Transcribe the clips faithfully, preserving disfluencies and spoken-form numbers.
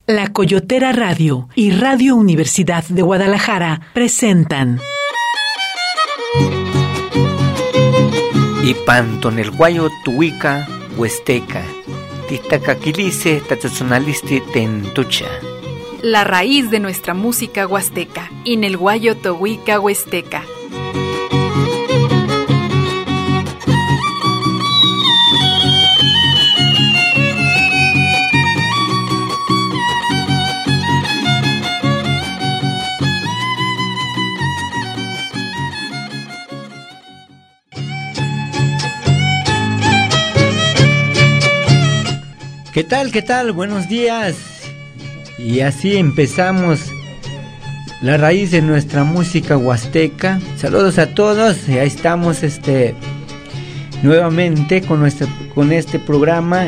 La Coyotera Radio y Radio Universidad de Guadalajara presentan Ipanton el guayo tuica huesteca, tistacaquilice tatsonalisti tentucha. La raíz de nuestra música huasteca, in el guayo tohuica huesteca. ¿Qué tal? ¿Qué tal? Buenos días. Y así empezamos la raíz de nuestra música huasteca. Saludos a todos. Ya estamos este nuevamente con nuestro con este programa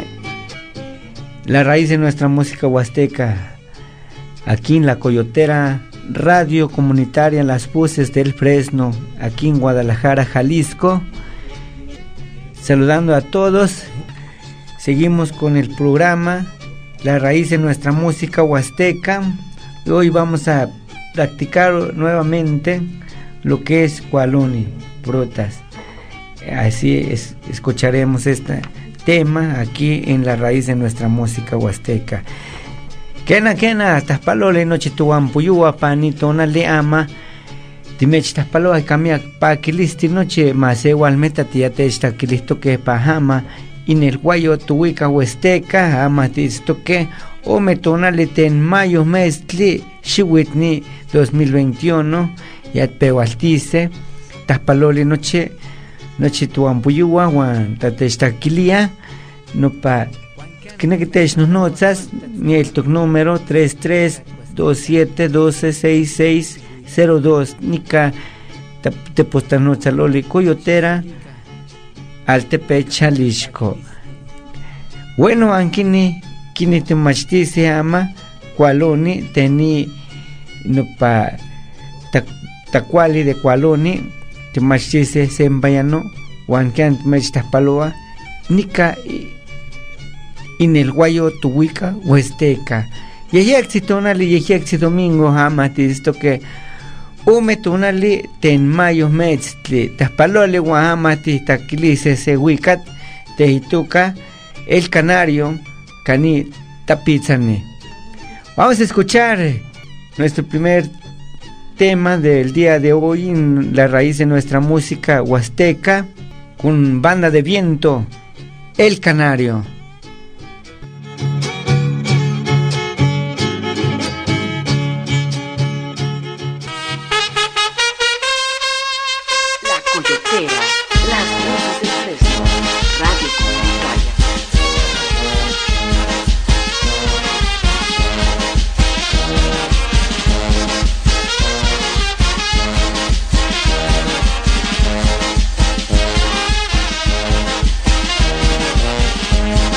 La raíz de nuestra música huasteca. Aquí en la Coyotera Radio Comunitaria Las Puces del Fresno, aquí en Guadalajara, Jalisco. Saludando a todos. Seguimos con el programa La raíz de nuestra música huasteca. Hoy vamos a practicar nuevamente lo que es Cualoni, Protas. Así es, escucharemos este tema aquí en La raíz de nuestra música huasteca. Kena kena, taspalole noche tuan puyua panito na le ama. Timech taspalo ay kamia pa kilisti noche más igual meta tiate esta kilisto que pajama. En el guayo tuica huesteca, amatisto que o metonale ten mayo mestli, shiwitni dos mil veintiuno, ya pehualtice, taspalole noche, noche tuampuyua, wan tatestaquilia, no pa, que no que te nos notas, ni el toc número tres tres dos siete uno dos seis seis cero dos, ni ca te posta noche loli coyotera. Altepec, Jalisco. Bueno, ankini kini te machti se llama Cualoni, teni no pa tacuali de Cualoni, te machti se sembayano, wankan machtas paloa, nika in el guayo tuica huesteca. Y allí exitonali, y allí domingo amati esto que Ume tunali ten mayo metzli, taspalole guahamati taquilice se huicat, tehituca, el canario, cani tapitzani. Vamos a escuchar nuestro primer tema del día de hoy en la raíz de nuestra música huasteca, con banda de viento, El Canario. We'll be right back.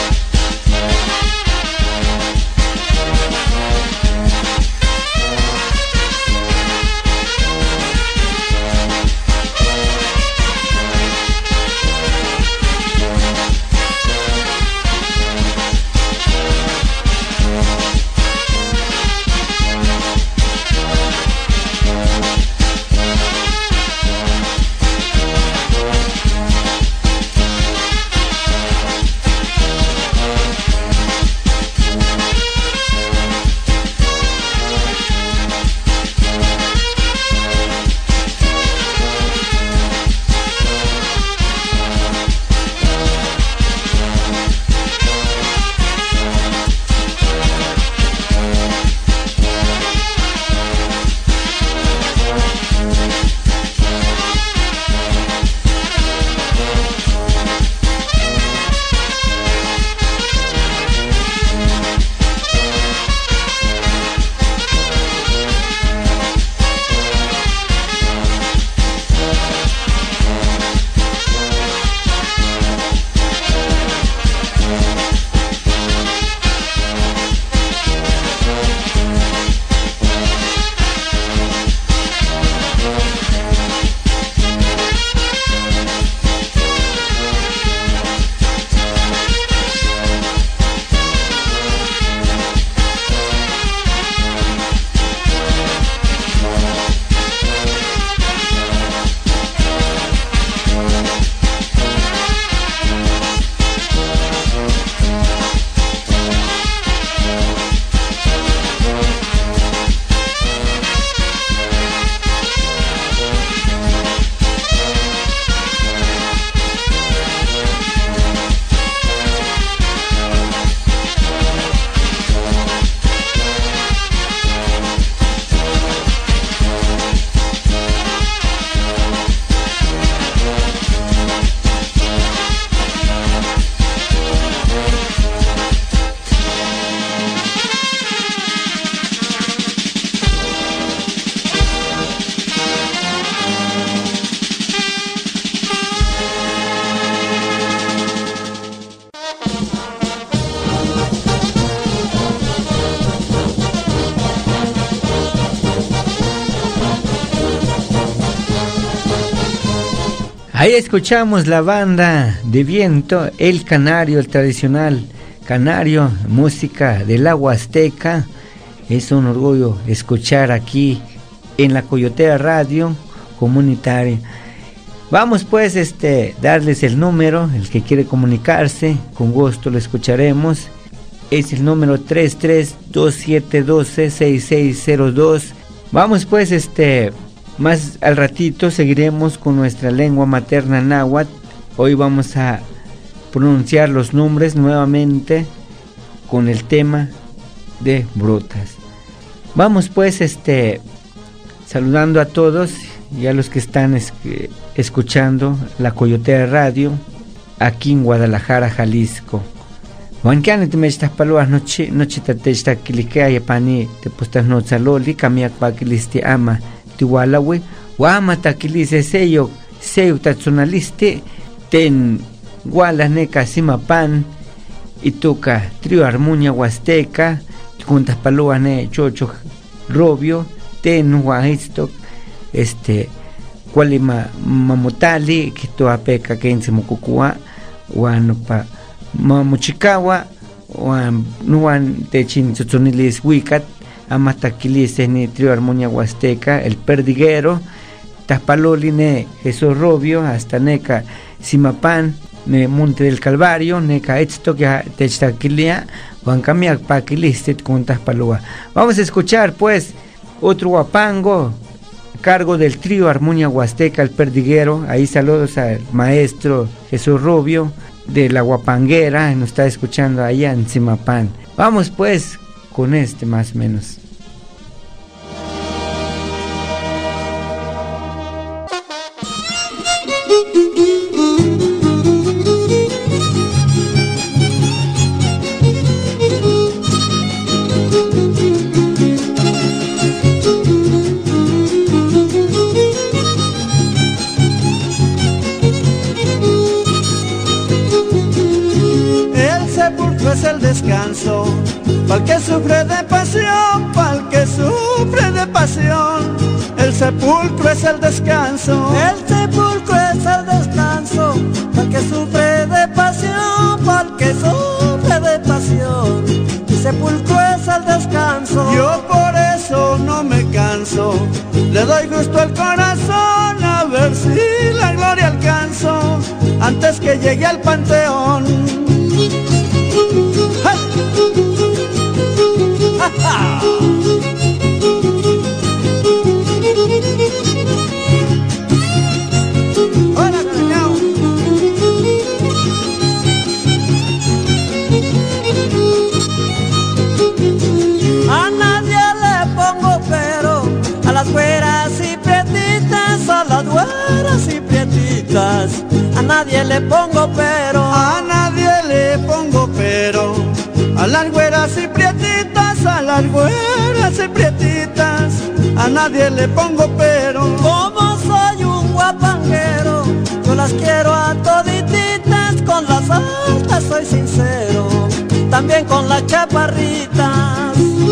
Ahí escuchamos la banda de viento, el canario, el tradicional canario, música del agua azteca. Es un orgullo escuchar aquí en la Coyotea Radio Comunitaria. Vamos pues este darles el número, el que quiere comunicarse, con gusto lo escucharemos. Es el número tres tres dos siete uno dos seis seis cero dos. Vamos pues este más al ratito seguiremos con nuestra lengua materna náhuatl. Hoy vamos a pronunciar los nombres nuevamente con el tema de brutas. Vamos pues este saludando a todos y a los que están es, escuchando la Coyotea Radio aquí en Guadalajara, Jalisco. Wankiane te me estas paluas noche noche te está cliquea y pani te postas no saloli camia pakilisti ama tiwalawi wama takilise seyo seyo tatsonaliste ten guala neca simapan y toca trio armuña huasteca juntas paluas ne chocho robio ten huahistok este cualima mamutali que to apeca que en semucucua guano pa mamuchikawa wan nuan techin tzotzonilis wicat amataquilis ni trio armonia huasteca el perdiguero taspaloli ne Jesús Robio hasta neca Simapan ne Monte del Calvario neca esto que techtaquilia wan camia paquilistet con taspaloa. Vamos a escuchar pues otro guapango cargo del trío armonia huasteca el perdiguero. Ahí saludos al maestro Jesús Rubio de la Guapanguera, nos está escuchando allá en Simapán. Vamos pues con este más o menos. Descanso, pa'l que sufre de pasión, pa'l que sufre de pasión, el sepulcro es el descanso, el sepulcro es el descanso, pa'l que sufre de pasión, pa'l que sufre de pasión, el sepulcro es el descanso. Yo por eso no me canso, le doy gusto al corazón, a ver si la gloria alcanzo, antes que llegue al panteón. Hola, cariño. A nadie le pongo pero, a las güeras y prietitas, a las güeras y prietitas, a nadie le pongo pero, a nadie le pongo pero, a las güeras y prietitas, a las güeras y prietitas, a nadie le pongo pero. Como soy un guapanguero, yo las quiero a todititas, con las altas soy sincero, también con las chaparritas.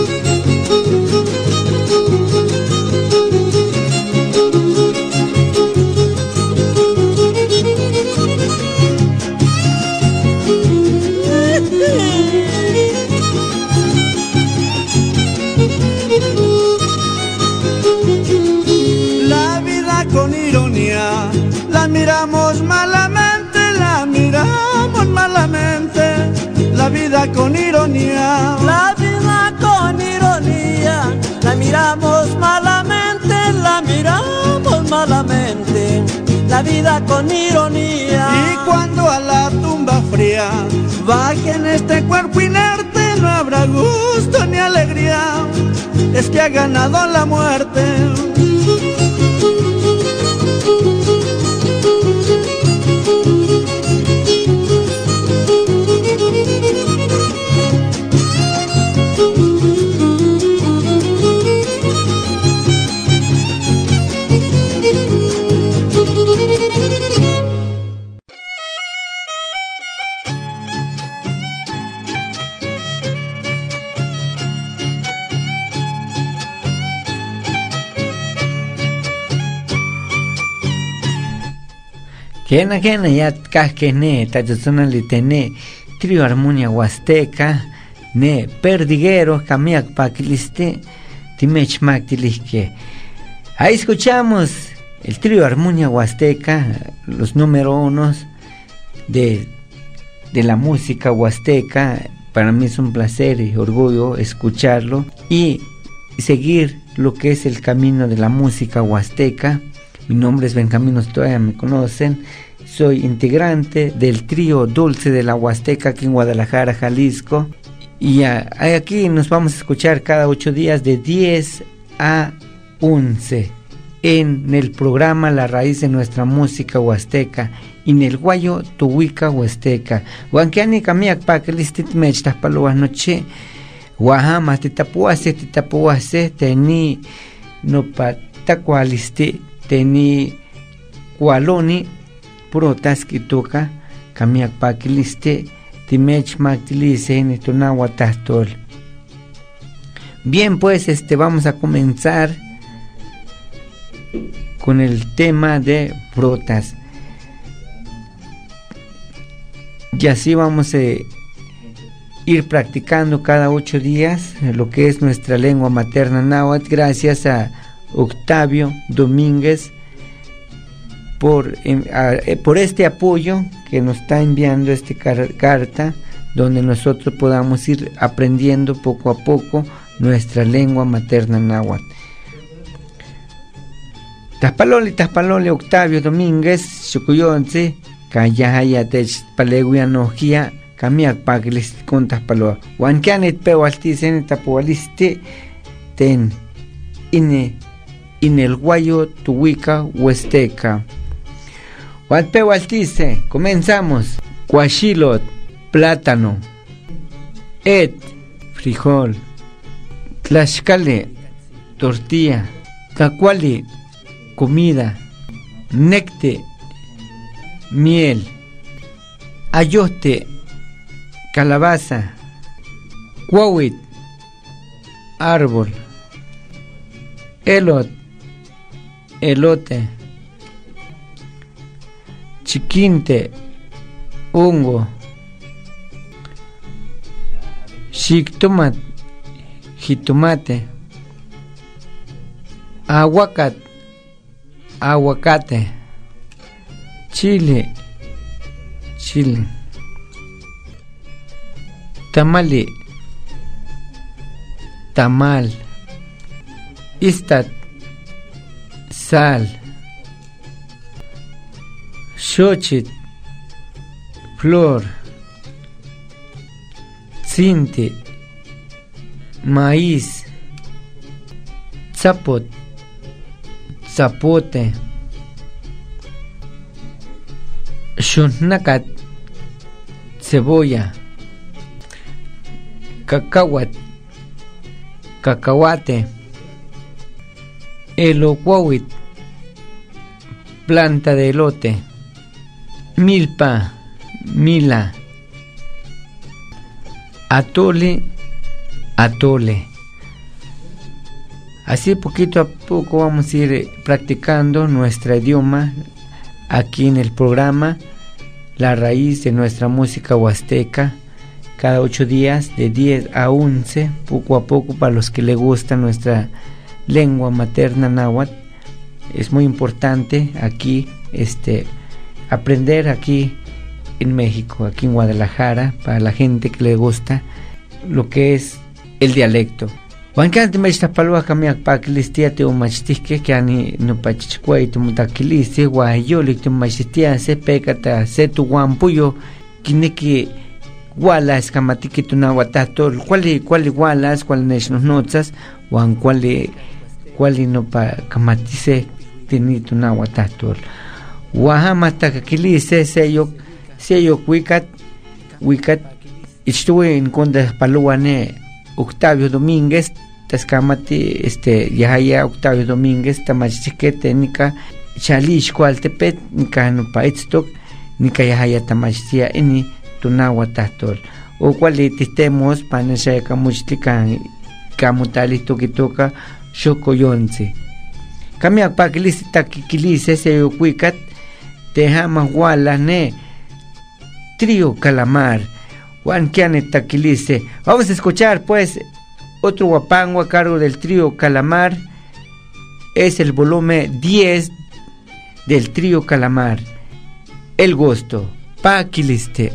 La miramos malamente, la miramos malamente, la vida con ironía. La vida con ironía, la miramos malamente, la miramos malamente, la vida con ironía. Y cuando a la tumba fría bajen este cuerpo inerte, no habrá gusto ni alegría, es que ha ganado la muerte. Kena kena ya kajkene tachonalitene trío Armonía Huasteca ne perdiguero kamiak pakiliste timechmaktilihke. Ahí escuchamos el trío Armonía Huasteca, los número unos de, de la música huasteca. Para mí es un placer y orgullo escucharlo y seguir lo que es el camino de la música huasteca. Mi nombre es Benjamín, todavía me conocen. Soy integrante del trío Dulce de la Huasteca aquí en Guadalajara, Jalisco. Y a, aquí nos vamos a escuchar cada ocho días de diez a once en el programa La Raíz de Nuestra Música Huasteca, en el Guayo Tuwica Huasteca. Huanquiani kamiak pakelistit mechtas paluas noche. Guajama titapuase titapuase teni no patacualisti teni cualoni protaski toca kamiak pakiliste timech magtilice en tunahuatastol. Bien, pues este vamos a comenzar con el tema de brotas. Y así vamos a ir practicando cada ocho días lo que es nuestra lengua materna náhuatl, gracias a Octavio Domínguez por, a, por este apoyo que nos está enviando esta car- carta, donde nosotros podamos ir aprendiendo poco a poco nuestra lengua materna náhuatl. Taspaloli, taspaloli Octavio Domínguez, Chukuyonce, Kayahayatech Paleguianojia, Kamiak Paglis con taspaloa. Wankianet pewaltisen tapualiste ten ine in el Guayo Tuwica Huasteca. Walpewaltise, comenzamos. Guachilot, plátano. Et, frijol. Tlaxcale, tortilla. Tacuali, comida. Necte, miel. Ayote, calabaza. Cuauit, árbol. Elot, elote. Chiquinte, hongo. Xictomat, jitomate. Aguacat, aguacate. Chile, chile. Tamale, tamal. Istat, sal. Xochitl, flor. Cinte, maíz. Zapot, zapote. Xunacat, cebolla. Cacahuat, cacahuate. Elocuauit, planta de elote. Milpa, mila. Atole, atole. Así poquito a poco vamos a ir practicando nuestro idioma aquí en el programa La Raíz de Nuestra Música Huasteca, cada ocho días de diez a once, poco a poco, para los que les gusta nuestra lengua materna náhuatl. Es muy importante aquí este aprender aquí en México, aquí en Guadalajara, para la gente que le gusta lo que es el dialecto. Wankante me está palua kamiak pakilistia te umachtisque que ani no pachichkwai tu mutakilisi guayoli tu machtistia se pecata se tu guampuyo kineki gualas kamatiki tu nahuatato cuali cuali gualas cuali nechnos notas wan cuali cuali no pa kamatise tini tu nahuatato Wahama takakilise seyo seyo wikat wikat estuve en contra paluane Octavio Domínguez taskamati este yahaya Octavio Domínguez tamachiquete nika chalish cualtepet nika no paitstok nika yahaya tamachia eni tunahuatatol o cualitistemos panasha kamuchtikan kamutali tokitoka shokoyonce kamia pakilisi takikilise seyo wikat Tejama Wala ne Trío Calamar. Juan Kiane Taquilice. Vamos a escuchar pues otro guapango a cargo del Trío Calamar. Es el volumen diez del Trío Calamar. El gusto. Paquiliste.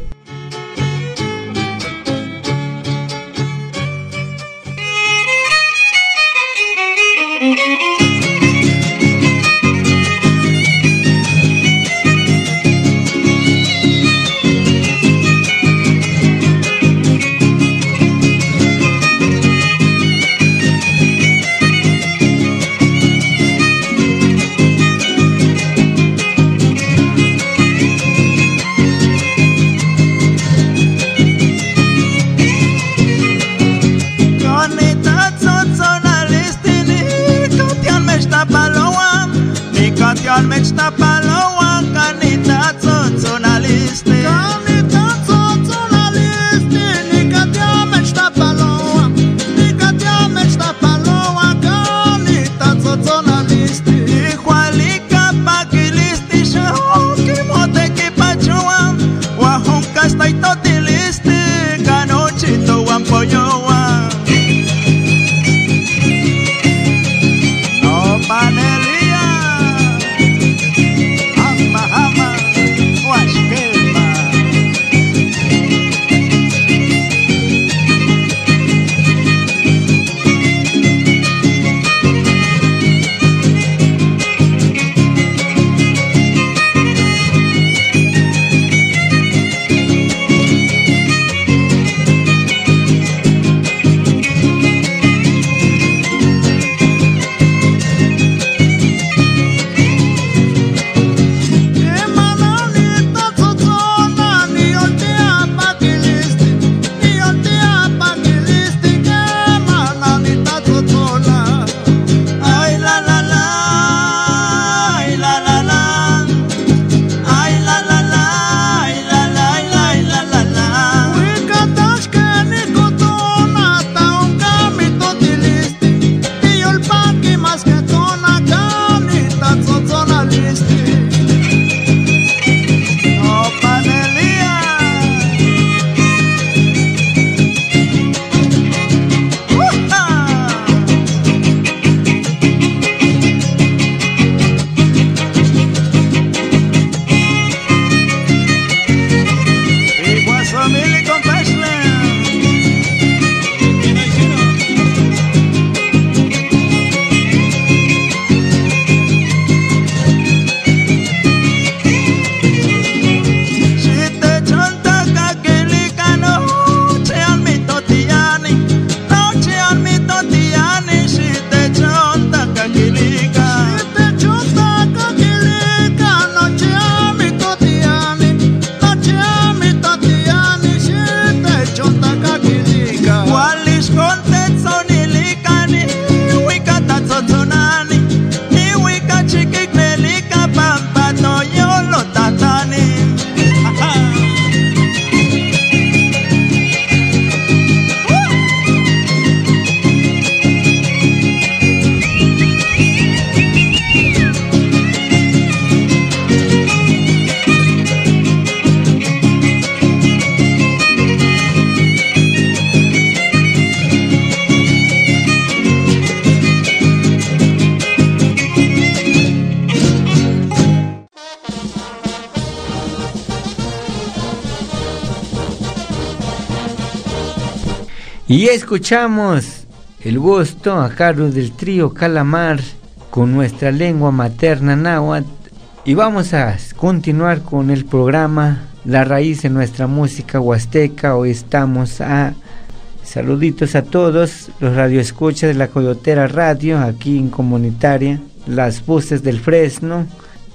Y escuchamos el gusto a cargo del Trío Calamar con nuestra lengua materna náhuatl. Y vamos a continuar con el programa La Raíz de Nuestra Música Huasteca. Hoy estamos a saluditos a todos los radioescuchas de la Coyotera Radio, aquí en Comunitaria, Las Voces del Fresno.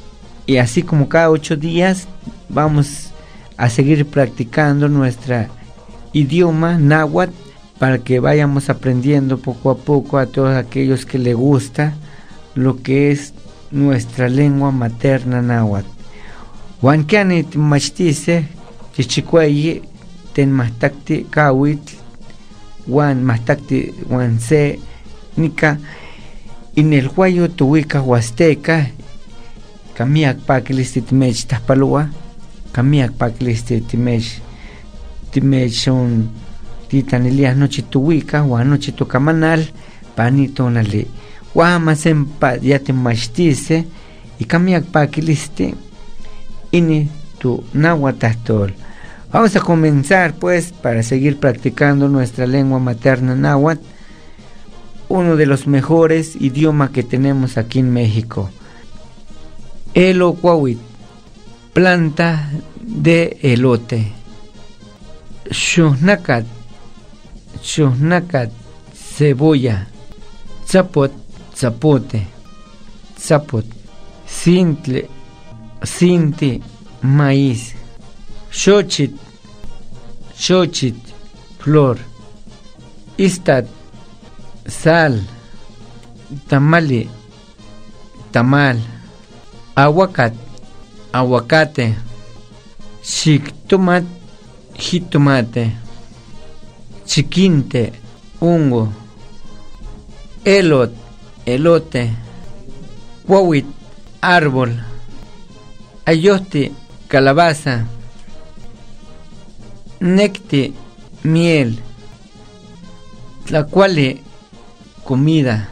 Y así como cada ocho días vamos a seguir practicando nuestro idioma náhuatl, para que vayamos aprendiendo poco a poco a todos aquellos que les gusta lo que es nuestra lengua materna náhuatl. Huankiani machtice, chichicuayi, ten mastakti kawitl, wan mastakti wanse, nika, in el huayo tuwica huasteca, kamiak pakilisti timech tahpalua, kamiak pakilisti timech timech un titanilias noche tuwika, wa noche tukamanal, panito nali, wa masempa yatimachtice, y kamiak pakilisti, ini tu nahuatl. Vamos a comenzar pues para seguir practicando nuestra lengua materna náhuatl, uno de los mejores idiomas que tenemos aquí en México. Elocuauit, planta de elote. Xuhnacat, xuhnacat, cebolla. Zapot, zapote, zapot. Cintle, cinti, maíz. Xochit, xochit, flor. Istat, sal. Tamale, tamal. Aguacat, aguacate. Xictomat, jitomate. Chiquinte, hongo. Elot, elote. Cuauit, árbol. Ayote, calabaza. Necte, miel. Tlacuale, comida.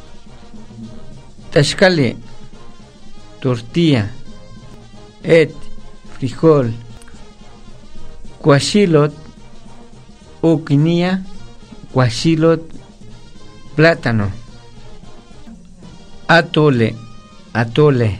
Taxcale, tortilla. Et, frijol. Cuachilot, uquinía. Cuachilot, plátano. Atole, atole.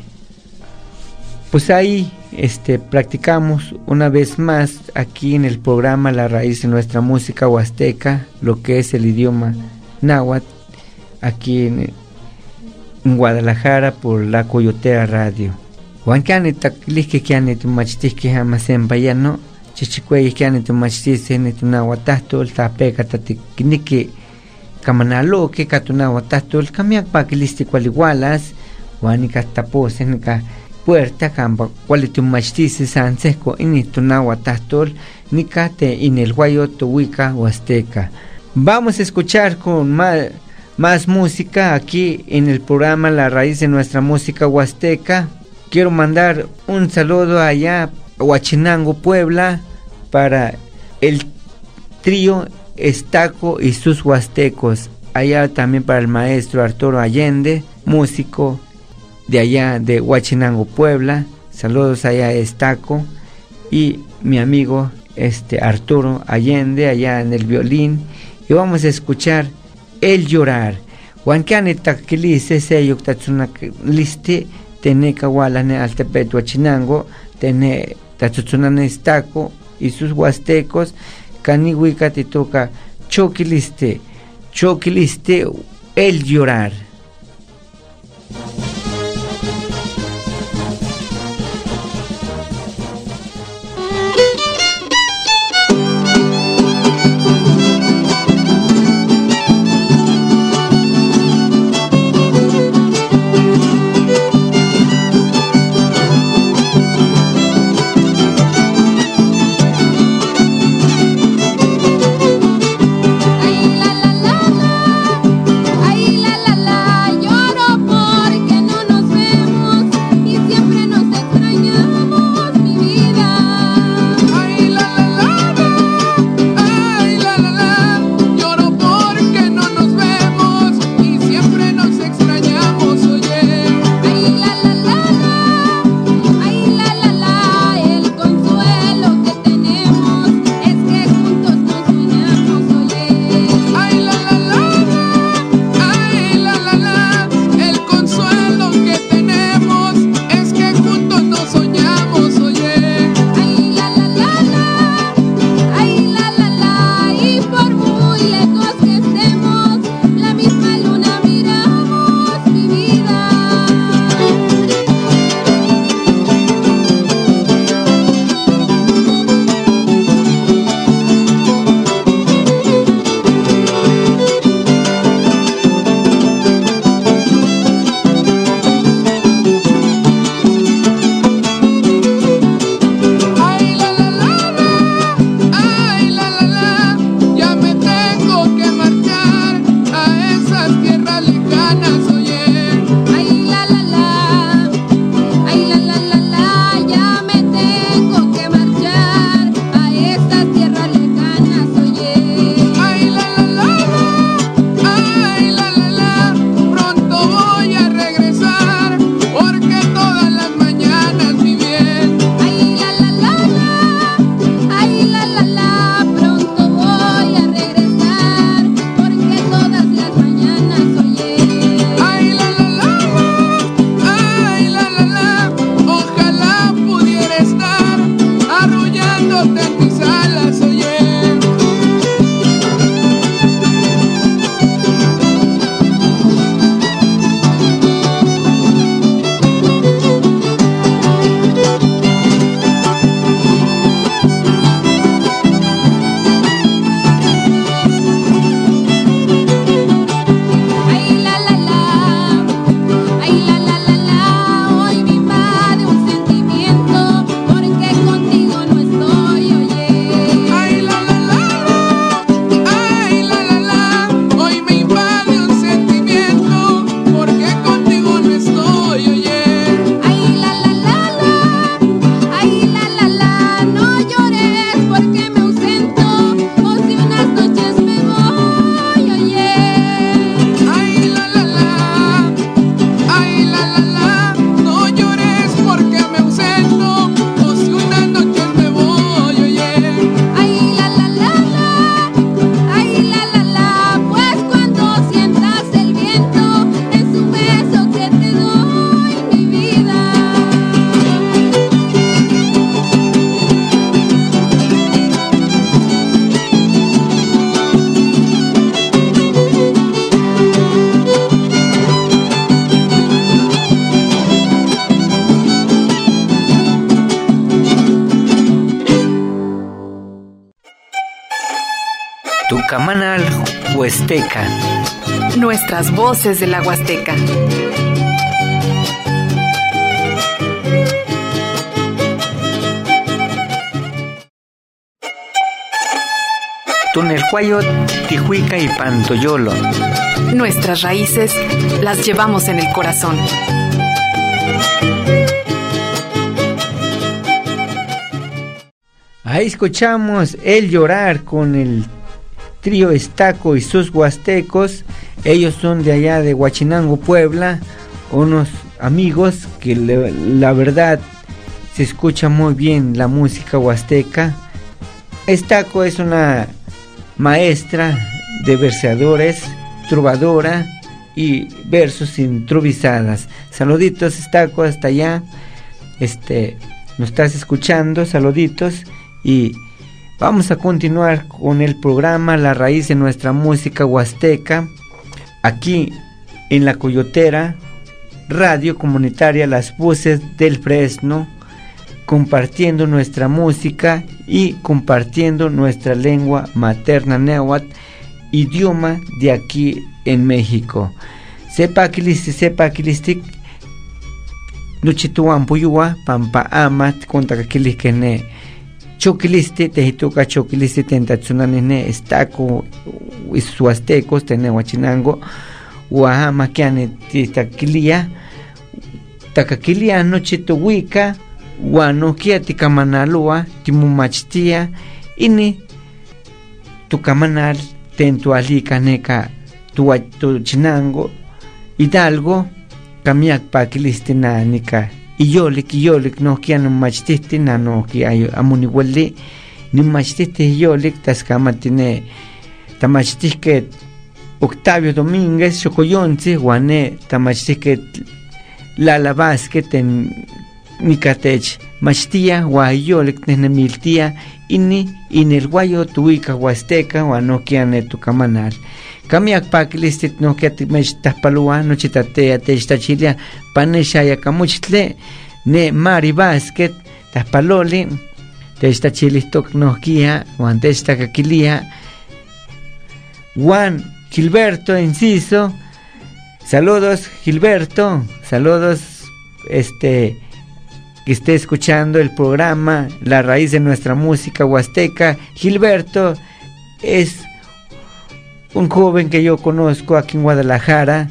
Pues ahí este, practicamos una vez más aquí en el programa La Raíz de Nuestra Música Huasteca, lo que es el idioma náhuatl, aquí en, en Guadalajara por La Coyotera Radio. Juan Kane Taklik Kane Tumachtis que jamás en Bayano, Chichicuey Kane Tumachtis en Tunahuatasto, el Tapeca Tatikniki, Kamanalo, que Katunahuatasto, el Kamiak Pakilisti Qualigualas, Juanica Tapos en puerta camba cualito machtice sansesco initunahuatastol nicate en el guayo tohuica huasteca. Vamos a escuchar con más, más música aquí en el programa La Raíz de Nuestra Música Huasteca. Quiero mandar un saludo allá a Huachinango, Puebla, para el trío Estaco y sus huastecos. Allá también para el maestro Arturo Allende, músico de allá de Huachinango, Puebla. Saludos allá a Estaco y mi amigo este Arturo Allende allá en el violín, y vamos a escuchar El Llorar. Huancane taquilice sello tatsuna liste tene kahualane altepet Huachinango tene tatsunan Estaco y sus huastecos canihuica te toca choquiliste choquiliste El Llorar. Ay la la la la, ay la la la. Huasteca. Nuestras voces de la Huasteca. Tunelhuayo, Tijuica y Pantoyolo. Nuestras raíces las llevamos en el corazón. Ahí escuchamos El Llorar con el trío Estaco y sus huastecos. Ellos son de allá de Huachinango, Puebla, unos amigos que le, la verdad se escucha muy bien la música huasteca. Estaco es una maestra de versadores, trovadora y versos improvisadas. Saluditos, Estaco, hasta allá. Este, nos estás escuchando, saluditos. Y vamos a continuar con el programa La Raíz de Nuestra Música Huasteca, aquí en La Coyotera, radio comunitaria Las Voces del Fresno, compartiendo nuestra música y compartiendo nuestra lengua materna náhuatl, idioma de aquí en México. Sepa aquilisti, sepa aquilisti, nuchituan puyua, pampa amat, conta aquiliskene. Choquilisti, tejituca choquilisti, tentatzunanine, estaco, suastecos, tene huachinango, Huahama kiane titaquilia, tacaquilia noche tuhuica, Huanoquia ticamanalua, timumachtia, ini tucamanal, tentualica neca, tuachinango, Hidalgo, camiac paquilisti nanica. Iyolik, iyolik, no kian machtiste, no ki amuniwali, ni machtiste iyolik, tascamatine, tamachtique Octavio Domínguez, Chocoyonce, Guané, tamachtique Lala Vázquez, en Nicatech, Machtia, Guayolik, Nenemiltia, ini, inel Guayo, Tuica, Huasteca, Guanoquiane, Tucamanal. Kamiak paklistit no que te mechtas palua, no chitatea, te estachilia, paneshaya camuchle, ne Mari Vázquez, tas paloli, te estachilistok no kia, Juan te estacaquilia, Juan Gilberto Enciso, saludos Gilberto, saludos, este, que esté escuchando el programa La Raíz de Nuestra Música Huasteca. Gilberto es un joven que yo conozco aquí en Guadalajara,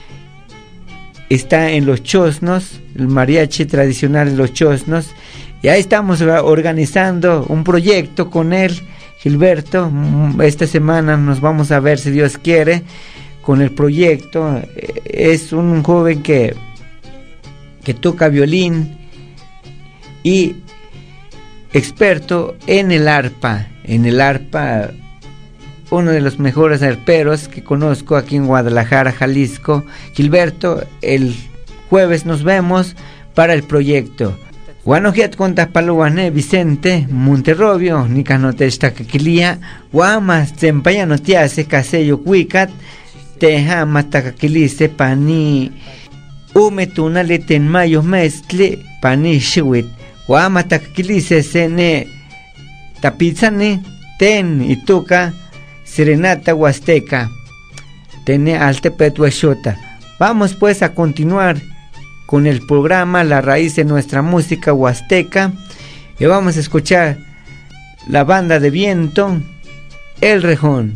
está en Los Chosnos, el mariachi tradicional de Los Chosnos, y ahí estamos organizando un proyecto con él, Gilberto. Esta semana nos vamos a ver, si Dios quiere, con el proyecto. Es un joven que, que toca violín y experto en el arpa, en el arpa, uno de los mejores arperos que conozco aquí en Guadalajara, Jalisco. Gilberto, el jueves nos vemos para el proyecto. Guanojiat contas paluane Vicente Monterrobio, Nicanotesta Caquilia, Guamas, Tempaya Notiase, Casello Cuicat, Tejama Tacaquilice, Pani, Umetuna Leten Mayo Mestle, Pani Shiwit, Guama Tacaquilice, Sene, Tapizane, Ten y Tuca, Serenata Huasteca, Tene Altepetuashota. Vamos pues a continuar con el programa La Raíz de Nuestra Música Huasteca, y vamos a escuchar la banda de viento El Rejón.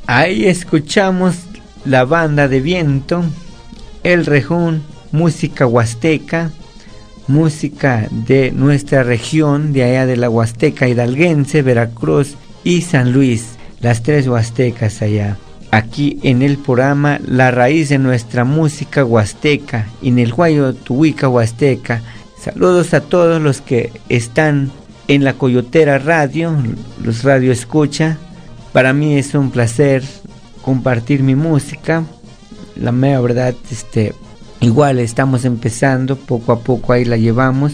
Ahí escuchamos la banda de viento, el rejón, música huasteca, música de nuestra región, de allá de la Huasteca hidalguense, Veracruz y San Luis, las tres huastecas allá. Aquí en el programa La Raíz de Nuestra Música Huasteca, en el Guayo Tohuica Huasteca. Saludos a todos los que están en la Coyotera Radio, los radio escucha. Para mí es un placer compartir mi música. La mera verdad, este, igual estamos empezando, poco a poco ahí la llevamos.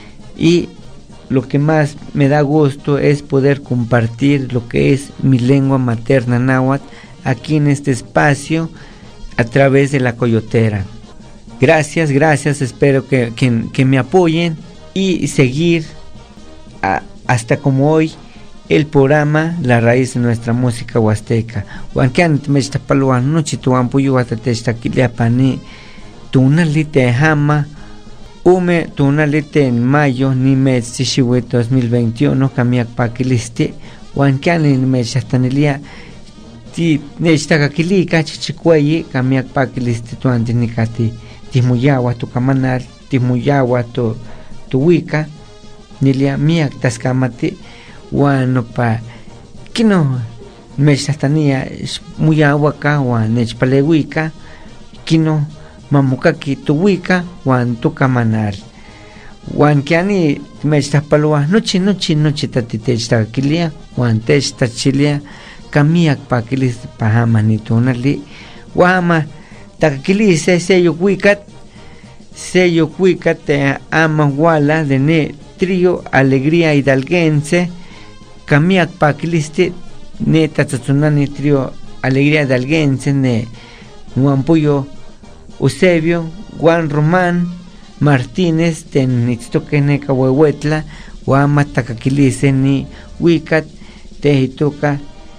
Y lo que más me da gusto es poder compartir lo que es mi lengua materna náhuatl aquí en este espacio a través de la Coyotera. Gracias, gracias, espero que, que, que me apoyen y seguir a, hasta como hoy el programa La Raíz de Nuestra Música Huasteca. Huanquean me está paluan noche tu ampuyo hasta te está quileapane tu una lite jama ume tu una lite en mayo ni mes sishiwe dos mil veintiuno kamiak pakiliste huanquean en mes hasta nelia ti nesta kakilika chichicuaye kamiak pakiliste tu antinicati timuyawa tu kamanar timuyawa tu tu wika nilia miak taskamati wano pa kino mechastania muyawa ka wan nechpalewika kino mamukaki tu wika wan tu kamanar wan kiani mechtapalwa nochi nochi nochi tatitechta kilia wan techta chilia kamiak pakilis pahamani tonali wama takili se se yuwikat se yuwikat te ama wala de ne trío Alegría Hidalguense kamiak pakiliste ne tatsutsunani trío Alegría Hidalguense ne nuampuyo Eusebio Juan Román Martínez ten itztokene kahuehuetla wama takakilise ni wikat tehitoka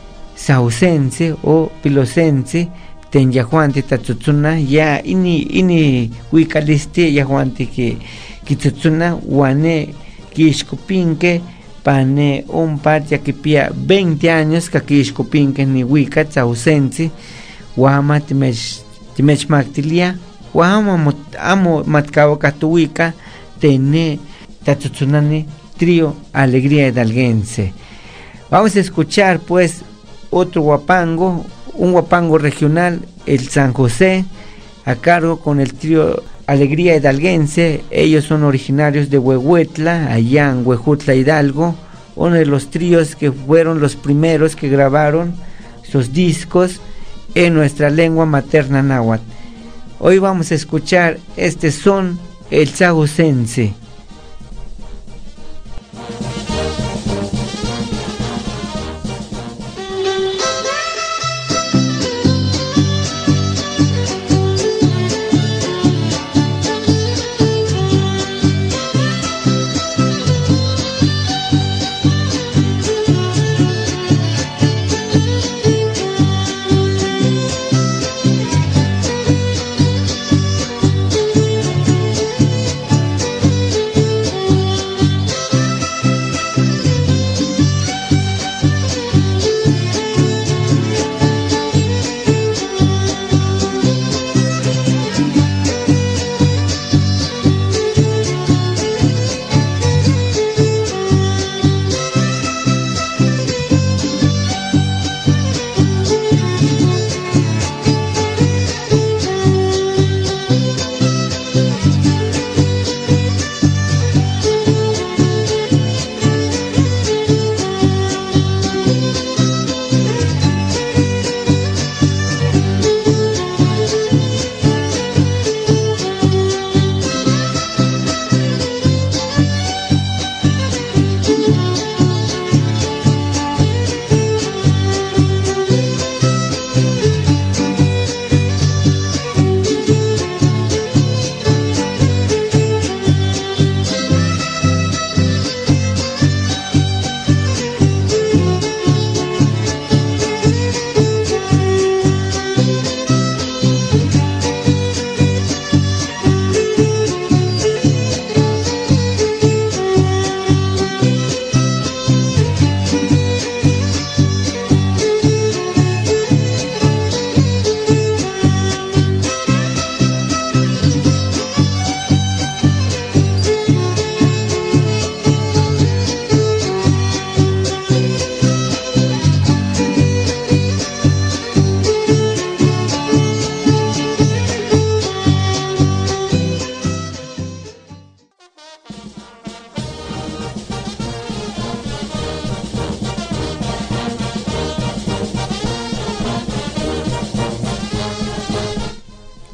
sausense o pilosense ten yahuante tatsutsuna ya ini ini wikaliste yahuante que kitsutsuna wane kishkupinke pane un par ya que pia veinte años que kishkupinke ni wikat sausense wama timech timech maktilia wama amo matkawa katuwika tene tatsutsunani trío Alegría Hidalguense. Vamos a escuchar pues otro huapango, un huapango regional, el San José, a cargo con el trío Alegría Hidalguense. Ellos son originarios de Huehuetla, allá en Huejutla, Hidalgo, uno de los tríos que fueron los primeros que grabaron sus discos en nuestra lengua materna náhuatl. Hoy vamos a escuchar este son, el sajosense.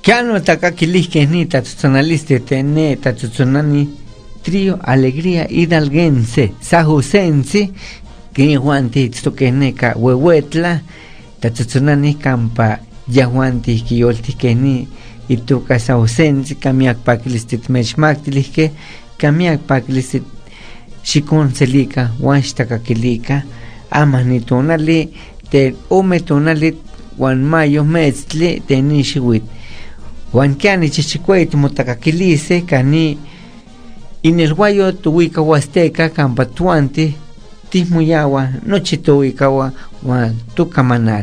Kiano takakilihke ni tatsunaliste tene tatsunani trío Alegría Hidalguense sajusense que juanti tstokeneka huehuetla tatsunani kampa yahuanti kiyolti keni ituka sajusense kamiak paklistit mechmaktilihke kamiak paklistit shikonselika wanshtakakilika amanitonali te ometonali wan mayo metzli tenishiwit wan kiani chichikweit motakakilise kani inelguayo tuwika huasteca campatuanti tismuyawa noche tuwikawa wan tucamanal.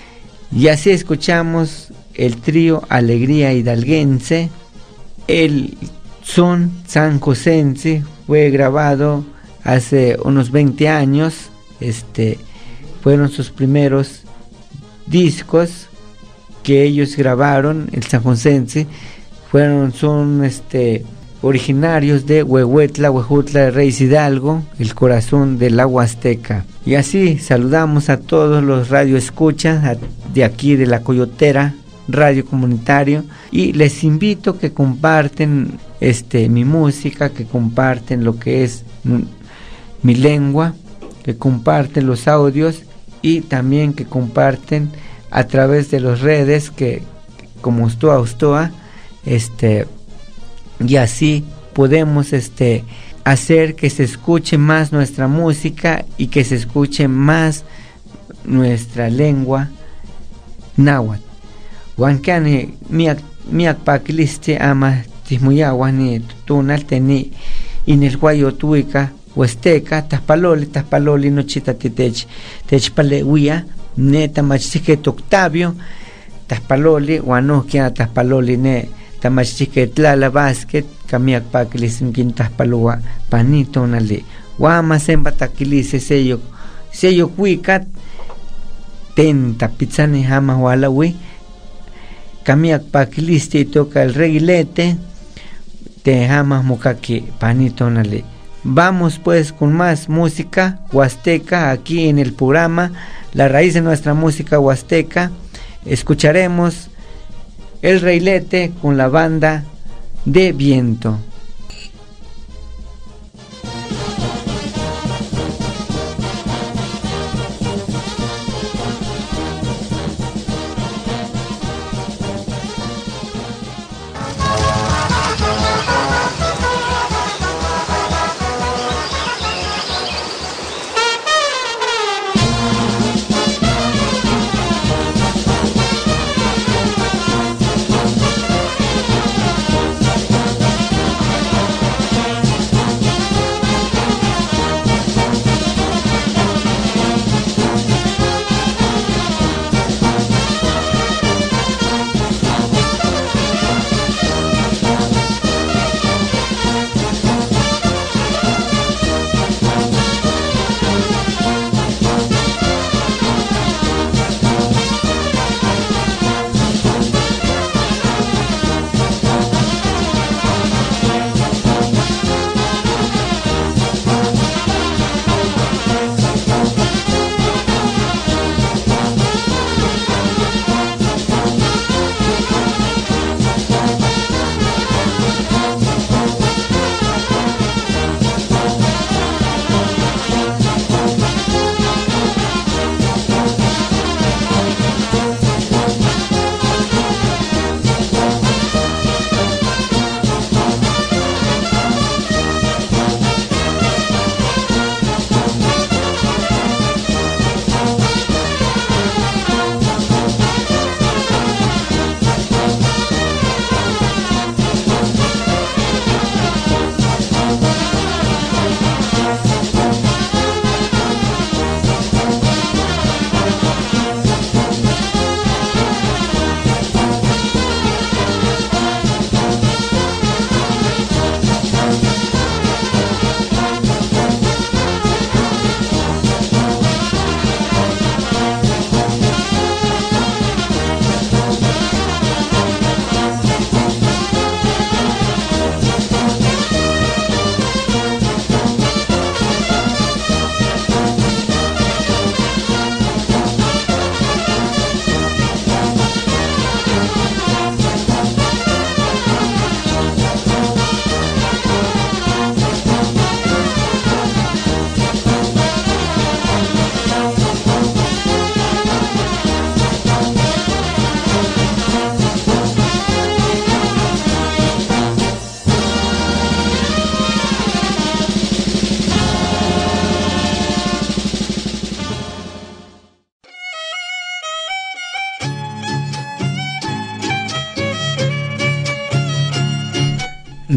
Y así escuchamos el trío Alegría Hidalguense. El son sanjosense fue grabado hace unos veinte años. Este fueron sus primeros discos que ellos grabaron, el sanjosense. Fueron, son este originarios de Huehuetla, Huejutla de Reyes Hidalgo, el corazón del la Huasteca. Y así saludamos a todos los radioescuchas de aquí de La Coyotera, radio comunitario, y les invito que comparten este mi música, que comparten lo que es mi lengua, que comparten los audios y también que comparten a través de las redes que como Ustoa Ustoa, este y así podemos este hacer que se escuche más nuestra música y que se escuche más nuestra lengua náhuatl. Huancani miak miak pakiliste ama tismuyawani tunal teni inelguayo tuica huasteca taspaloli taspaloli nochita titech techpalewia neta machike Octavio taspaloli huanokia taspaloli ne tamachike tlala basket kamiak pakilis quintas palua panito nali guama semba takilise sello sello kuikat tenta pizzani hama walawi kamiak pakilis te toca el reguilete te hama mukaki panito nali. Vamos pues con más música huasteca aquí en el programa La Raíz de Nuestra Música Huasteca. Escucharemos El Reilete con la banda de Viento.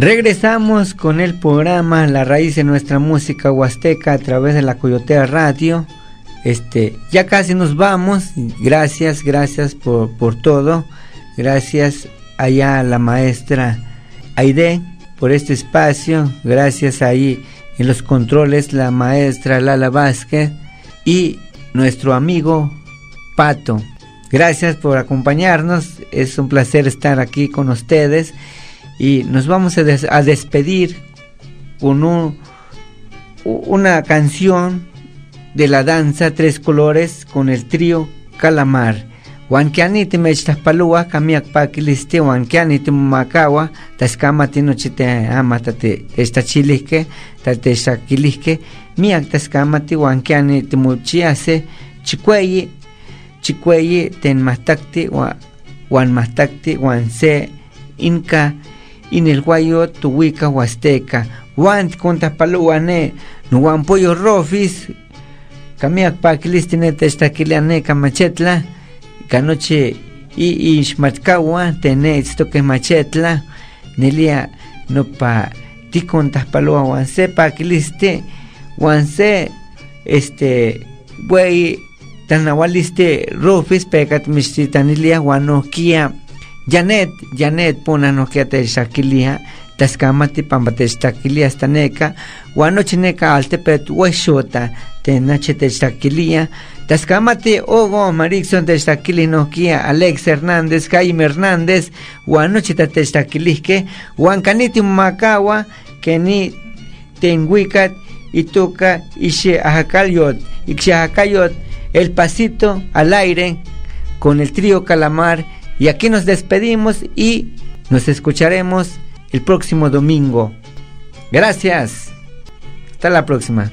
Regresamos con el programa La Raíz de Nuestra Música Huasteca a través de la Coyotea Radio. Este, ya casi nos vamos. Gracias, gracias por, por todo. Gracias allá a la maestra Aide por este espacio. Gracias ahí en los controles la maestra Lala Vázquez y nuestro amigo Pato. Gracias por acompañarnos. Es un placer estar aquí con ustedes. Y nos vamos a, des- a despedir con un, una canción de la danza Tres Colores con el trío Calamar. Huanquianiti mechtaspalua, kamiak pakiliste, huanquianiti makawa, taskamati nochite amatate esta chilisque, tate esta quilisque, miak taskamati huanquianiti muchiase, chicueyi, chicueyi ten mastakti, huan mastakti, huan se inca, in el guayo tuwica huasteca, huant contapaluane, no huan pollo rofis, kamiak pakiliste neta esta quilianeca machetla, canoche y ishmatkawa tene esto que machetla nelia no pa ti contas paloa wanse pa kiliste wanse este güey tan awaliste rofis pecat mistitanilia wanokia Janet Janet pona no que te shakilia taskamati pambate shakilia staneka wanoche neka altepet weshota tenache te shakilia taskamati ogo Marixon te shtakili nokia Alex Hernández Jaime Hernández wanoche te shtakiliske wankaniti makawa keni tenguikat ituka ishe ajakayot ishe ajakayot el pasito al aire con el trío Calamar. Y aquí nos despedimos y nos escucharemos el próximo domingo. Gracias. Hasta la próxima.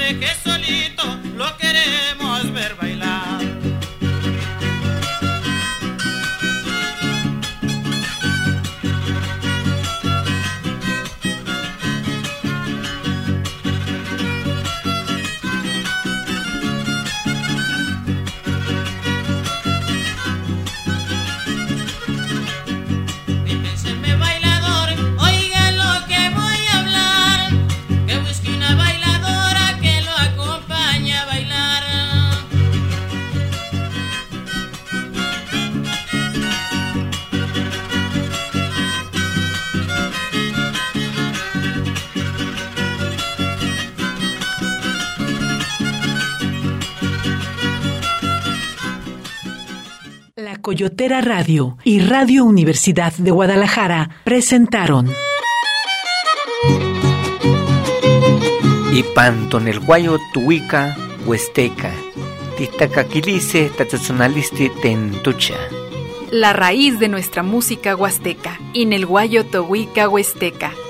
hombre que solito lo queremos ver bailar. Coyotera Radio y Radio Universidad de Guadalajara presentaron Ipanton el guayo tuica huesteca, titacaquilice tatatzonalisti tentucha. La raíz de nuestra música huasteca, Inelguayo Tohuica Huesteca.